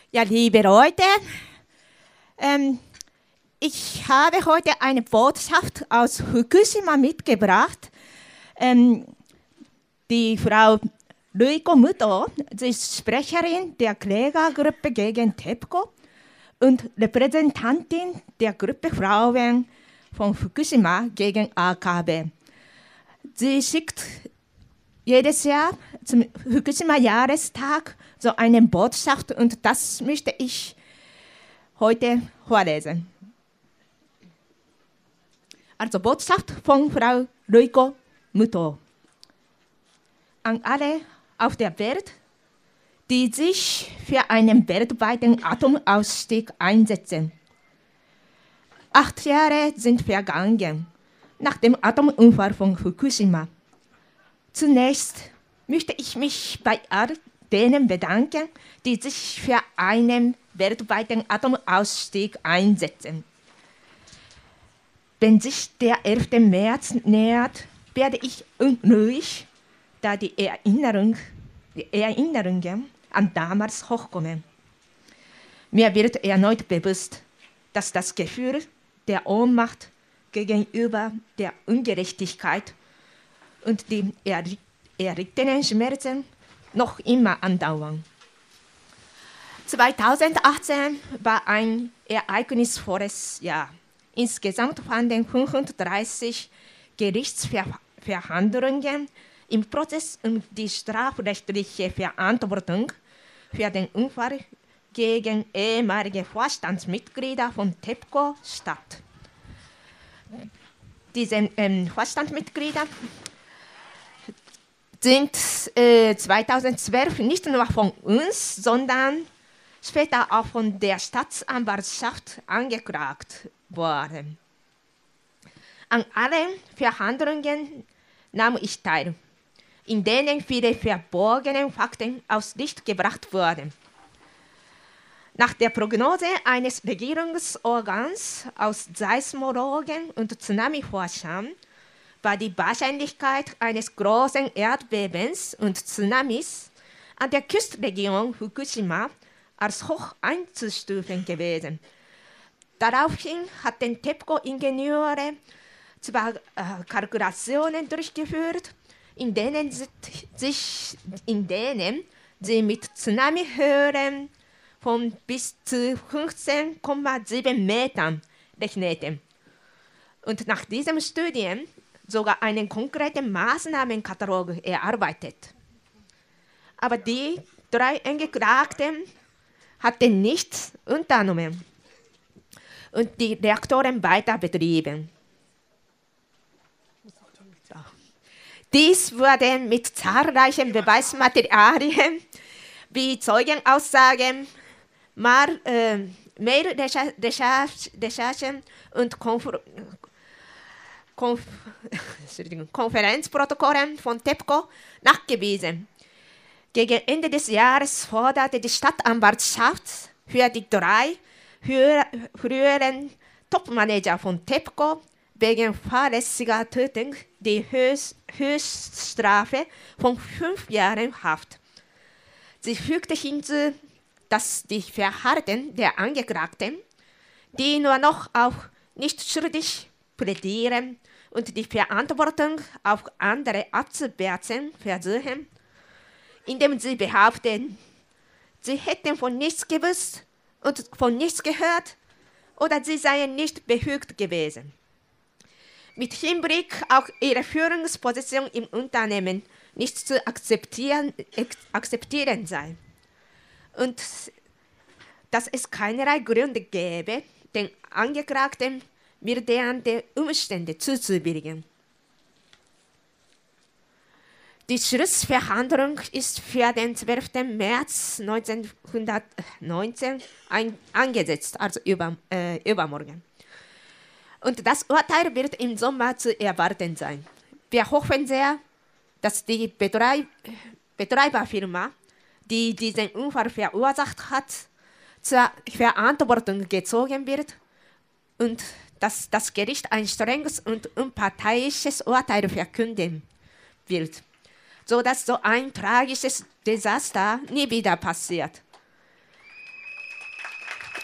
Ja, liebe Leute, ich habe heute eine Botschaft aus Fukushima mitgebracht. Die Frau Ruiko Muto, sie ist Sprecherin der Klägergruppe gegen TEPCO und Repräsentantin der Gruppe Frauen von Fukushima gegen AKW. Sie schickt jedes Jahr zum Fukushima-Jahrestag so eine Botschaft und das möchte ich heute vorlesen. Also Botschaft von Frau Ruiko Muto. An alle auf der Welt, die sich für einen weltweiten Atomausstieg einsetzen. 8 Jahre sind vergangen nach dem Atomunfall von Fukushima. Zunächst möchte ich mich bei all denen bedanken, die sich für einen weltweiten Atomausstieg einsetzen. Wenn sich der 11. März nähert, werde ich unruhig, da die Erinnerungen an damals hochkommen. Mir wird erneut bewusst, dass das Gefühl der Ohnmacht gegenüber der Ungerechtigkeit und die erlittenen Schmerzen noch immer andauern. 2018 war ein ereignisvolles Jahr. Insgesamt fanden 35 Gerichtsverhandlungen im Prozess um die strafrechtliche Verantwortung für den Unfall gegen ehemalige Vorstandsmitglieder von TEPCO statt. Diese Vorstandsmitglieder sind 2012 nicht nur von uns, sondern später auch von der Staatsanwaltschaft angeklagt worden. An allen Verhandlungen nahm ich teil, in denen viele verborgene Fakten aufs Licht gebracht wurden. Nach der Prognose eines Regierungsorgans aus Seismologen und Tsunami-Forschern war die Wahrscheinlichkeit eines großen Erdbebens und Tsunamis an der Küstenregion Fukushima als hoch einzustufen gewesen. Daraufhin hatten TEPCO-Ingenieure zwar Kalkulationen durchgeführt, in denen sie mit Tsunami-Höhen von bis zu 15,7 Metern rechneten und nach diesen Studien sogar einen konkreten Maßnahmenkatalog erarbeitet. Aber die 3 Angeklagten hatten nichts unternommen und die Reaktoren weiter betrieben. Dies wurde mit zahlreichen Beweismaterialien wie Zeugenaussagen, Mail-Recherchen und Konferenzprotokollen von TEPCO nachgewiesen. Gegen Ende des Jahres forderte die Staatsanwaltschaft für die 3 früheren Topmanager von TEPCO wegen fahrlässiger Tötung die Höchststrafe von 5 Jahren Haft. Sie fügte hinzu, dass die Verharrten der Angeklagten, die nur noch auf nicht schuldig plädieren und die Verantwortung auf andere abzuwälzen versuchen, indem sie behaupten, sie hätten von nichts gewusst und von nichts gehört oder sie seien nicht befugt gewesen. Mit Hinblick auf ihre Führungsposition im Unternehmen nicht zu akzeptieren sei. Und dass es keinerlei Gründe gäbe, den Angeklagten mildernde Umstände zuzubilligen. Die Schlussverhandlung ist für den 12. März 1919 angesetzt, also übermorgen. Und das Urteil wird im Sommer zu erwarten sein. Wir hoffen sehr, dass die Betreiberfirma, die diesen Unfall verursacht hat, zur Verantwortung gezogen wird und dass das Gericht ein strenges und unparteiisches Urteil verkünden wird, sodass so ein tragisches Desaster nie wieder passiert.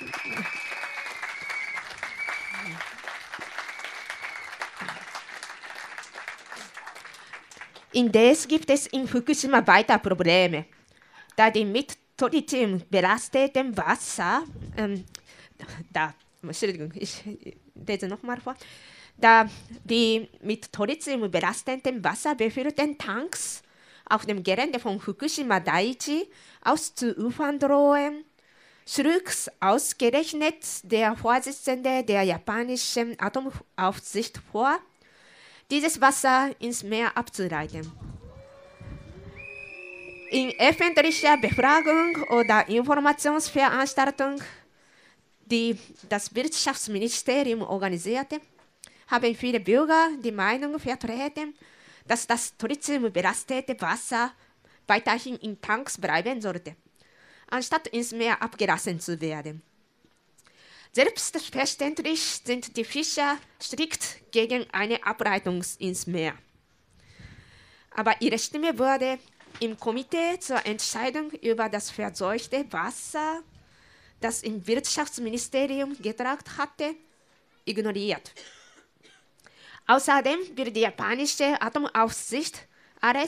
Indes gibt es in Fukushima weiter Probleme, da die mit Tritium belasteten Wasser, Entschuldigung, ich lese nochmal vor, da die mit Tritium belasteten Wasser befüllten Tanks auf dem Gelände von Fukushima Daiichi auszuufern drohen, schlug ausgerechnet der Vorsitzende der japanischen Atomaufsicht vor, dieses Wasser ins Meer abzuleiten. In öffentlicher Befragung oder Informationsveranstaltung, die das Wirtschaftsministerium organisierte, haben viele Bürger die Meinung vertreten, dass das tritiumbelastete Wasser weiterhin in Tanks bleiben sollte, anstatt ins Meer abgelassen zu werden. Selbstverständlich sind die Fischer strikt gegen eine Ableitung ins Meer. Aber ihre Stimme wurde im Komitee zur Entscheidung über das verseuchte Wasser, das im Wirtschaftsministerium getagt hatte, ignoriert. Außerdem wird die japanische Atomaufsicht alle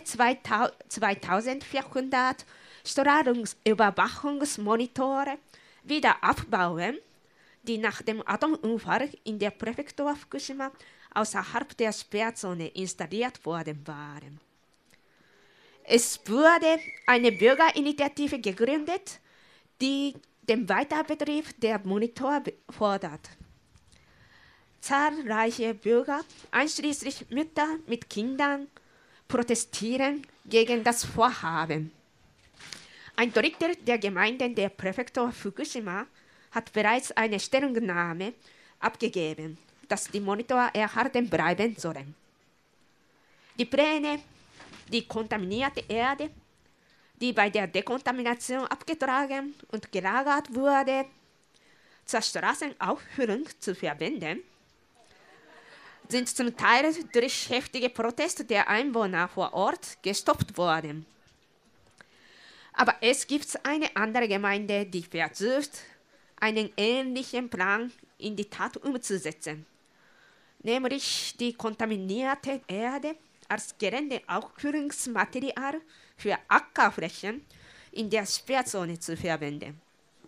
2400 Strahlungsüberwachungsmonitore wieder abbauen, die nach dem Atomunfall in der Präfektur Fukushima außerhalb der Sperrzone installiert worden waren. Es wurde eine Bürgerinitiative gegründet, die den Weiterbetrieb der Monitore fordert. Zahlreiche Bürger, einschließlich Mütter mit Kindern, protestieren gegen das Vorhaben. Ein Drittel der Gemeinden der Präfektur Fukushima hat bereits eine Stellungnahme abgegeben, dass die Monitore erhalten bleiben sollen. Die Pläne, die kontaminierte Erde, die bei der Dekontamination abgetragen und gelagert wurde, zur Straßenauffüllung zu verwenden, sind zum Teil durch heftige Proteste der Einwohner vor Ort gestoppt worden. Aber es gibt eine andere Gemeinde, die versucht, einen ähnlichen Plan in die Tat umzusetzen, nämlich die kontaminierte Erde als Geländeauffüllungsmaterial für Ackerflächen in der Sperrzone zu verwenden.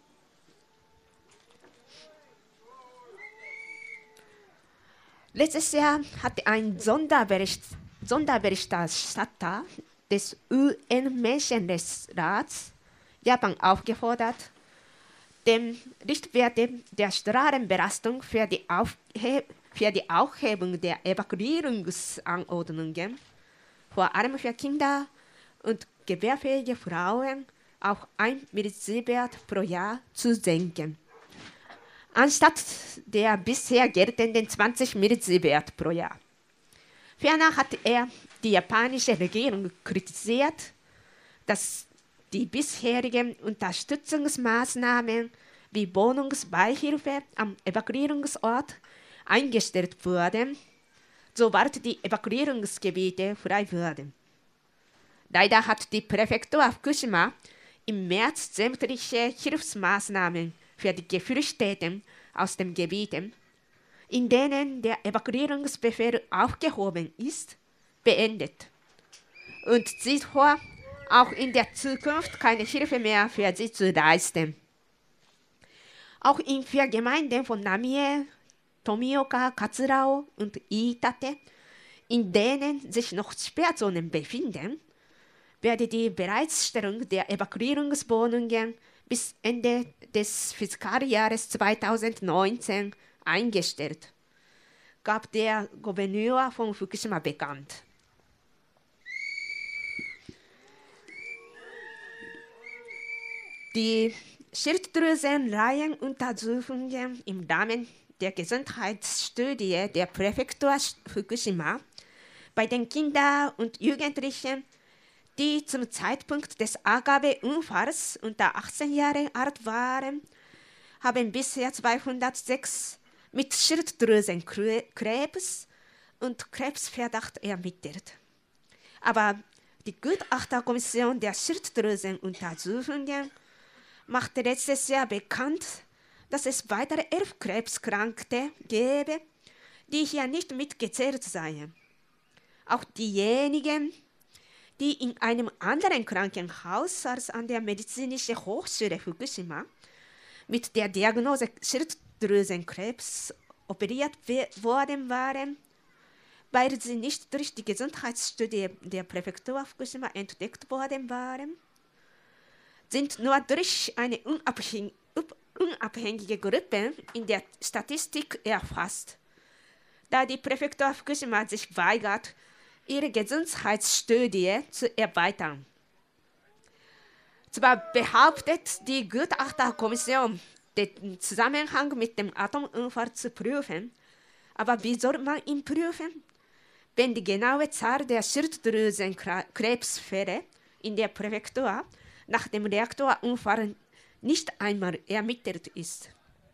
Letztes Jahr hatte ein Sonderberichterstatter des UN-Menschenrechtsrats Japan aufgefordert, den Richtwerte der Strahlenbelastung für die Aufhebung der Evakuierungsanordnungen, vor allem für Kinder und gebärfähige Frauen, auf 1 Millisievert pro Jahr zu senken, anstatt der bisher geltenden 20 Millisievert pro Jahr. Ferner hat er die japanische Regierung kritisiert, dass die bisherigen Unterstützungsmaßnahmen wie Wohnungsbeihilfe am Evakuierungsort eingestellt wurden, sobald die Evakuierungsgebiete frei wurden. Leider hat die Präfektur Fukushima im März sämtliche Hilfsmaßnahmen für die Geflüchteten aus den Gebieten, in denen der Evakuierungsbefehl aufgehoben ist, beendet und sieht vor, auch in der Zukunft keine Hilfe mehr für sie zu leisten. Auch in 4 Gemeinden von Namie, Tomioka, Katsurao und Iitate, in denen sich noch Sperrzonen befinden, werde die Bereitstellung der Evakuierungswohnungen bis Ende des Fiskaljahres 2019 eingestellt, gab der Gouverneur von Fukushima bekannt. Die Schilddrüsenreihenuntersuchungen im Rahmen der Gesundheitsstudie der Präfektur Fukushima bei den Kindern und Jugendlichen, die zum Zeitpunkt des AKW-Unfalls unter 18 Jahre alt waren, haben bisher 206 mit Schilddrüsenkrebs und Krebsverdacht ermittelt. Aber die Gutachterkommission der Schilddrüsenuntersuchungen machte letztes Jahr bekannt, dass es weitere 11 Krebskranke gäbe, die hier nicht mitgezählt seien. Auch diejenigen, die in einem anderen Krankenhaus als an der Medizinischen Hochschule Fukushima mit der Diagnose Schilddrüsenkrebs operiert worden waren, weil sie nicht durch die Gesundheitsstudie der Präfektur Fukushima entdeckt worden waren, sind nur durch eine unabhängige Gruppe in der Statistik erfasst, da die Präfektur Fukushima sich weigert, ihre Gesundheitsstudie zu erweitern. Zwar behauptet die Gutachterkommission, den Zusammenhang mit dem Atomunfall zu prüfen, aber wie soll man ihn prüfen, wenn die genaue Zahl der Schilddrüsenkrebsfälle in der Präfektur nach dem Reaktorunfall nicht einmal ermittelt ist?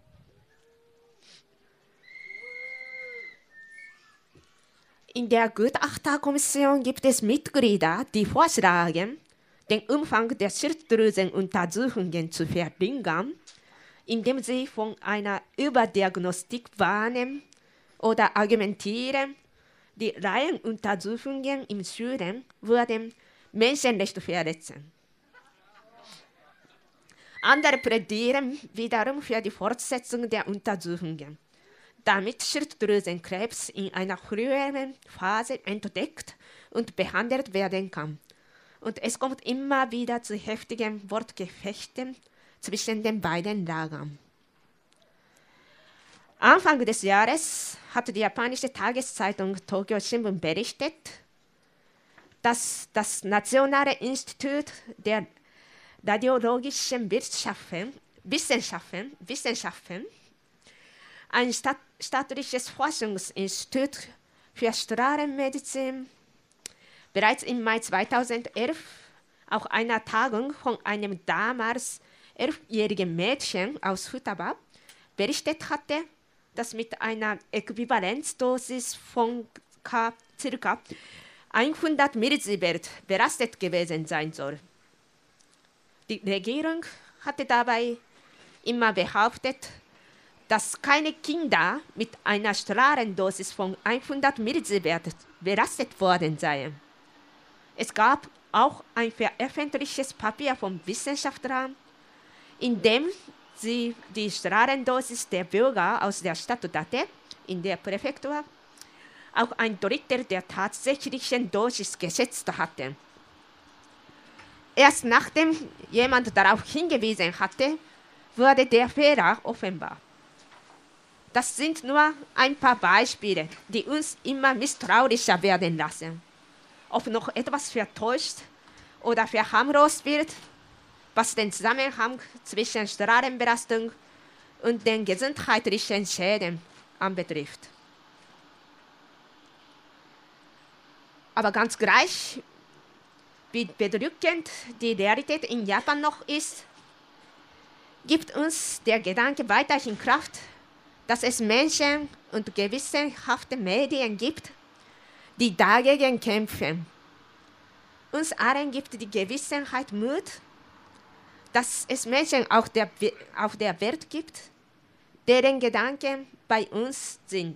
In der Gutachterkommission gibt es Mitglieder, die vorschlagen, den Umfang der Schilddrüsenuntersuchungen zu verringern, indem sie von einer Überdiagnostik warnen oder argumentieren, die Reihenuntersuchungen im Schulen würden Menschenrechte verletzen. Andere plädieren wiederum für die Fortsetzung der Untersuchungen, damit Schilddrüsenkrebs in einer früheren Phase entdeckt und behandelt werden kann. Und es kommt immer wieder zu heftigen Wortgefechten zwischen den beiden Lagern. Anfang des Jahres hat die japanische Tageszeitung Tokyo Shimbun berichtet, dass das Nationale Institut der radiologischen Wissenschaften, ein staatliches Forschungsinstitut für Strahlenmedizin, bereits im Mai 2011 auf einer Tagung von einem damals 11-jährigen Mädchen aus Futaba berichtet hatte, dass mit einer Äquivalenzdosis von ca. 100 Millisievert belastet gewesen sein soll. Die Regierung hatte dabei immer behauptet, dass keine Kinder mit einer Strahlendosis von 100 Millisievert belastet worden seien. Es gab auch ein veröffentlichtes Papier von Wissenschaftlern, in dem sie die Strahlendosis der Bürger aus der Stadt Date in der Präfektur auf ein Drittel der tatsächlichen Dosis geschätzt hatten. Erst nachdem jemand darauf hingewiesen hatte, wurde der Fehler offenbar. Das sind nur ein paar Beispiele, die uns immer misstrauischer werden lassen. Ob noch etwas vertäuscht oder verharmlost wird, was den Zusammenhang zwischen Strahlenbelastung und den gesundheitlichen Schäden anbetrifft. Aber ganz gleich, wie bedrückend die Realität in Japan noch ist, gibt uns der Gedanke weiterhin Kraft, dass es Menschen und gewissenhafte Medien gibt, die dagegen kämpfen. Uns allen gibt die Gewissenheit Mut, dass es Menschen auf der Welt gibt, deren Gedanken bei uns sind.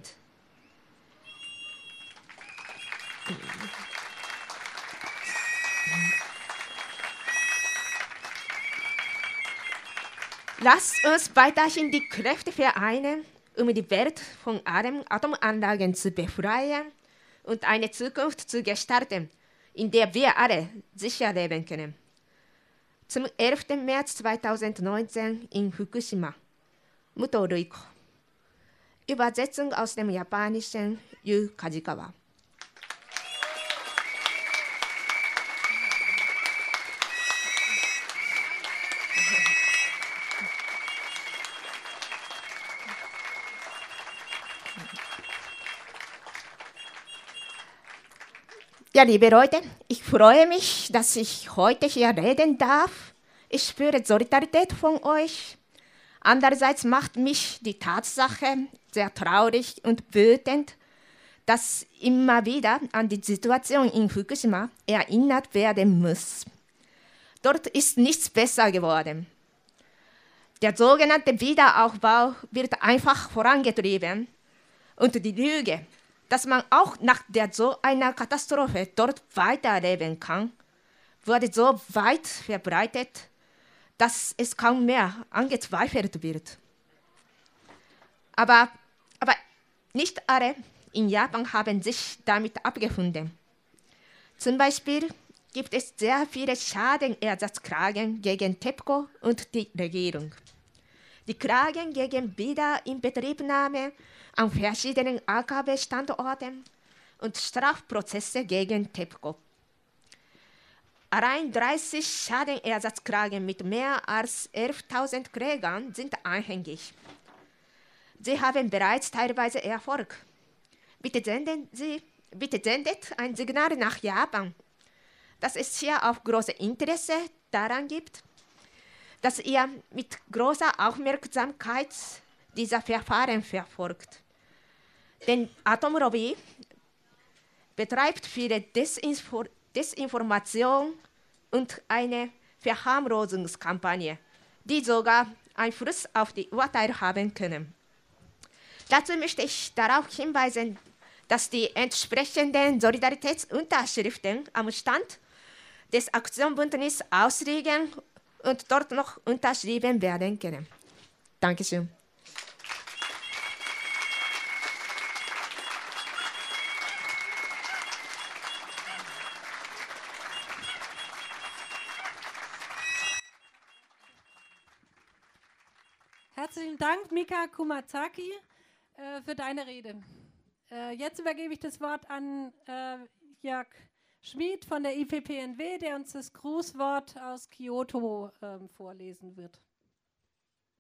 Lasst uns weiterhin die Kräfte vereinen, um die Welt von allen Atomanlagen zu befreien und eine Zukunft zu gestalten, in der wir alle sicher leben können. Zum 11. März 2019 in Fukushima. Muto Ruiko. Übersetzung aus dem Japanischen Yu Kajikawa. Ja, liebe Leute, ich freue mich, dass ich heute hier reden darf. Ich spüre Solidarität von euch. Andererseits macht mich die Tatsache sehr traurig und wütend, dass immer wieder an die Situation in Fukushima erinnert werden muss. Dort ist nichts besser geworden. Der sogenannte Wiederaufbau wird einfach vorangetrieben. Und die Lüge, dass man auch nach so einer Katastrophe dort weiterleben kann, wurde so weit verbreitet, dass es kaum mehr angezweifelt wird. Aber nicht alle in Japan haben sich damit abgefunden. Zum Beispiel gibt es sehr viele Schadenersatzklagen gegen TEPCO und die Regierung. Die Klagen gegen Wiederinbetriebnahme an verschiedenen AKW-Standorten und Strafprozesse gegen TEPCO. Allein 30 Schadenersatzklagen mit mehr als 11.000 Klägern sind anhängig. Sie haben bereits teilweise Erfolg. Bitte sendet ein Signal nach Japan, dass es hier auch großes Interesse daran gibt, dass ihr mit großer Aufmerksamkeit dieser Verfahren verfolgt. Denn Atomlobby betreibt viele Desinformation und eine Verharmlosungskampagne, die sogar Einfluss auf die Urteile haben können. Dazu möchte ich darauf hinweisen, dass die entsprechenden Solidaritätsunterschriften am Stand des Aktionsbündnisses ausliegen und dort noch unterschrieben werden können. Dankeschön. Herzlichen Dank, Mika Kumatsaki, für deine Rede. Jetzt übergebe ich das Wort an Jörg Schmid von der IPPNW, der uns das Grußwort aus Kyoto vorlesen wird.